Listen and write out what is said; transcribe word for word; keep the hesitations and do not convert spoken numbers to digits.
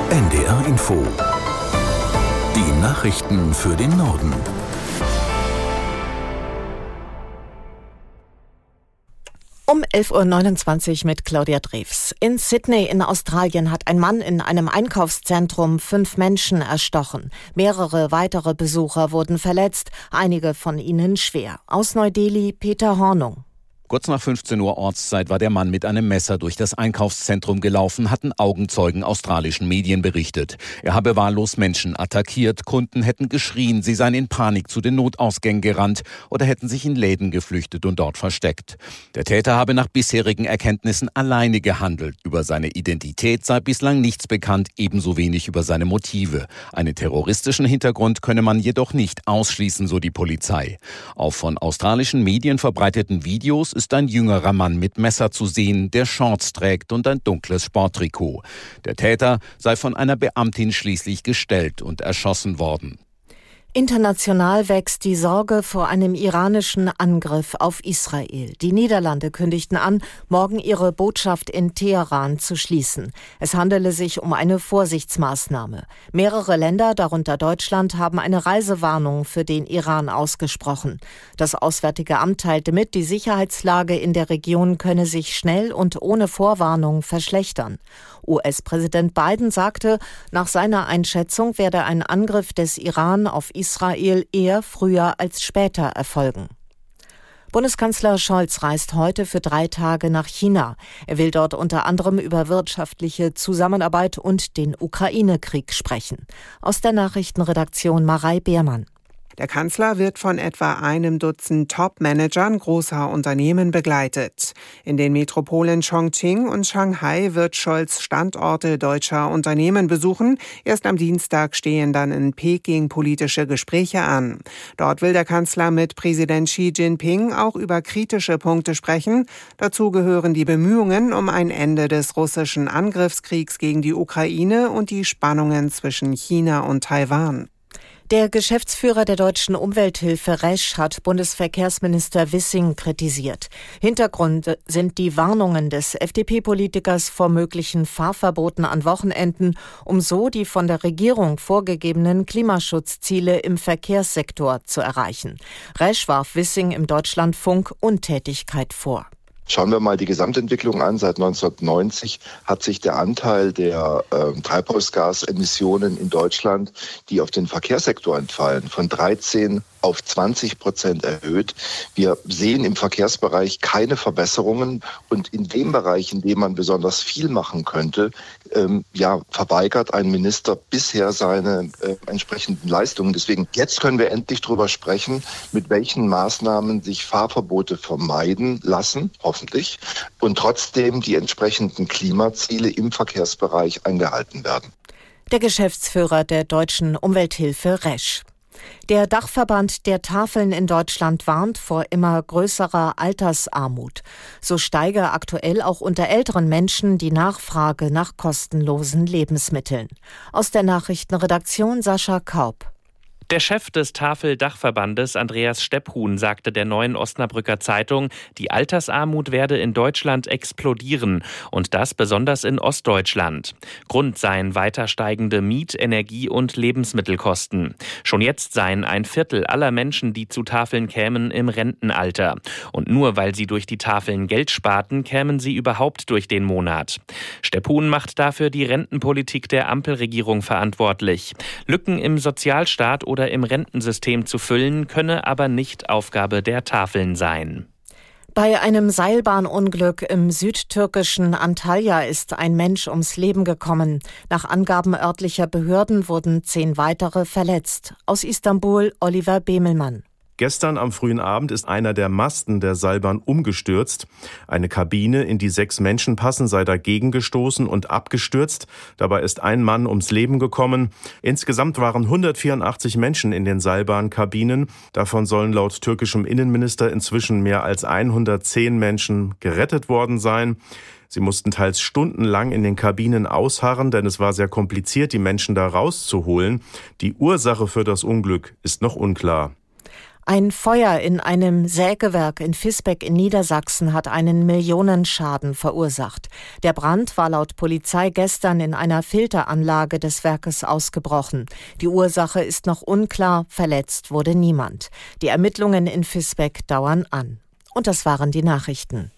N D R Info. Die Nachrichten für den Norden. Um elf Uhr neunundzwanzig mit Claudia Drews. In Sydney in Australien hat ein Mann in einem Einkaufszentrum fünf Menschen erstochen. Mehrere weitere Besucher wurden verletzt, einige von ihnen schwer. Aus Neu-Delhi Peter Hornung. Kurz nach fünfzehn Uhr Ortszeit war der Mann mit einem Messer durch das Einkaufszentrum gelaufen, hatten Augenzeugen australischen Medien berichtet. Er habe wahllos Menschen attackiert, Kunden hätten geschrien, sie seien in Panik zu den Notausgängen gerannt oder hätten sich in Läden geflüchtet und dort versteckt. Der Täter habe nach bisherigen Erkenntnissen alleine gehandelt. Über seine Identität sei bislang nichts bekannt, ebenso wenig über seine Motive. Einen terroristischen Hintergrund könne man jedoch nicht ausschließen, so die Polizei. Auf von australischen Medien verbreiteten Videos ist ein jüngerer Mann mit Messer zu sehen, der Shorts trägt und ein dunkles Sporttrikot. Der Täter sei von einer Beamtin schließlich gestellt und erschossen worden. International wächst die Sorge vor einem iranischen Angriff auf Israel. Die Niederlande kündigten an, morgen ihre Botschaft in Teheran zu schließen. Es handele sich um eine Vorsichtsmaßnahme. Mehrere Länder, darunter Deutschland, haben eine Reisewarnung für den Iran ausgesprochen. Das Auswärtige Amt teilte mit, die Sicherheitslage in der Region könne sich schnell und ohne Vorwarnung verschlechtern. U S-Präsident Biden sagte, nach seiner Einschätzung werde ein Angriff des Iran auf Israel eher früher als später erfolgen. Bundeskanzler Scholz reist heute für drei Tage nach China. Er will dort unter anderem über wirtschaftliche Zusammenarbeit und den Ukraine-Krieg sprechen. Aus der Nachrichtenredaktion Marei Beermann. Der Kanzler wird von etwa einem Dutzend Top-Managern großer Unternehmen begleitet. In den Metropolen Chongqing und Shanghai wird Scholz Standorte deutscher Unternehmen besuchen. Erst am Dienstag stehen dann in Peking politische Gespräche an. Dort will der Kanzler mit Präsident Xi Jinping auch über kritische Punkte sprechen. Dazu gehören die Bemühungen um ein Ende des russischen Angriffskriegs gegen die Ukraine und die Spannungen zwischen China und Taiwan. Der Geschäftsführer der Deutschen Umwelthilfe Resch hat Bundesverkehrsminister Wissing kritisiert. Hintergrund sind die Warnungen des F D P-Politikers vor möglichen Fahrverboten an Wochenenden, um so die von der Regierung vorgegebenen Klimaschutzziele im Verkehrssektor zu erreichen. Resch warf Wissing im Deutschlandfunk Untätigkeit vor. Schauen wir mal die Gesamtentwicklung an. Seit neunzehnhundertneunzig hat sich der Anteil der äh, Treibhausgasemissionen in Deutschland, die auf den Verkehrssektor entfallen, von dreizehn auf zwanzig Prozent erhöht. Wir sehen im Verkehrsbereich keine Verbesserungen und in dem Bereich, in dem man besonders viel machen könnte, ähm, ja, verweigert ein Minister bisher seine äh, entsprechenden Leistungen. Deswegen jetzt können wir endlich darüber sprechen, mit welchen Maßnahmen sich Fahrverbote vermeiden lassen, hoffentlich, und trotzdem die entsprechenden Klimaziele im Verkehrsbereich eingehalten werden. Der Geschäftsführer der Deutschen Umwelthilfe Resch. Der Dachverband der Tafeln in Deutschland warnt vor immer größerer Altersarmut. So steige aktuell auch unter älteren Menschen die Nachfrage nach kostenlosen Lebensmitteln. Aus der Nachrichtenredaktion Sascha Kaup. Der Chef des Tafeldachverbandes Andreas Stepphuhn sagte der Neuen Osnabrücker Zeitung, die Altersarmut werde in Deutschland explodieren und das besonders in Ostdeutschland. Grund seien weiter steigende Miet-, Energie- und Lebensmittelkosten. Schon jetzt seien ein Viertel aller Menschen, die zu Tafeln kämen, im Rentenalter. Und nur weil sie durch die Tafeln Geld sparten, kämen sie überhaupt durch den Monat. Stepphuhn macht dafür die Rentenpolitik der Ampelregierung verantwortlich. Lücken im Sozialstaat oder oder im Rentensystem zu füllen, könne aber nicht Aufgabe der Tafeln sein. Bei einem Seilbahnunglück im südtürkischen Antalya ist ein Mensch ums Leben gekommen. Nach Angaben örtlicher Behörden wurden zehn weitere verletzt. Aus Istanbul Oliver Bemelmann. Gestern am frühen Abend ist einer der Masten der Seilbahn umgestürzt. Eine Kabine, in die sechs Menschen passen, sei dagegen gestoßen und abgestürzt. Dabei ist ein Mann ums Leben gekommen. Insgesamt waren hundertvierundachtzig Menschen in den Seilbahnkabinen. Davon sollen laut türkischem Innenminister inzwischen mehr als hundertzehn Menschen gerettet worden sein. Sie mussten teils stundenlang in den Kabinen ausharren, denn es war sehr kompliziert, die Menschen da rauszuholen. Die Ursache für das Unglück ist noch unklar. Ein Feuer in einem Sägewerk in Visbeck in Niedersachsen hat einen Millionenschaden verursacht. Der Brand war laut Polizei gestern in einer Filteranlage des Werkes ausgebrochen. Die Ursache ist noch unklar, verletzt wurde niemand. Die Ermittlungen in Visbeck dauern an. Und das waren die Nachrichten.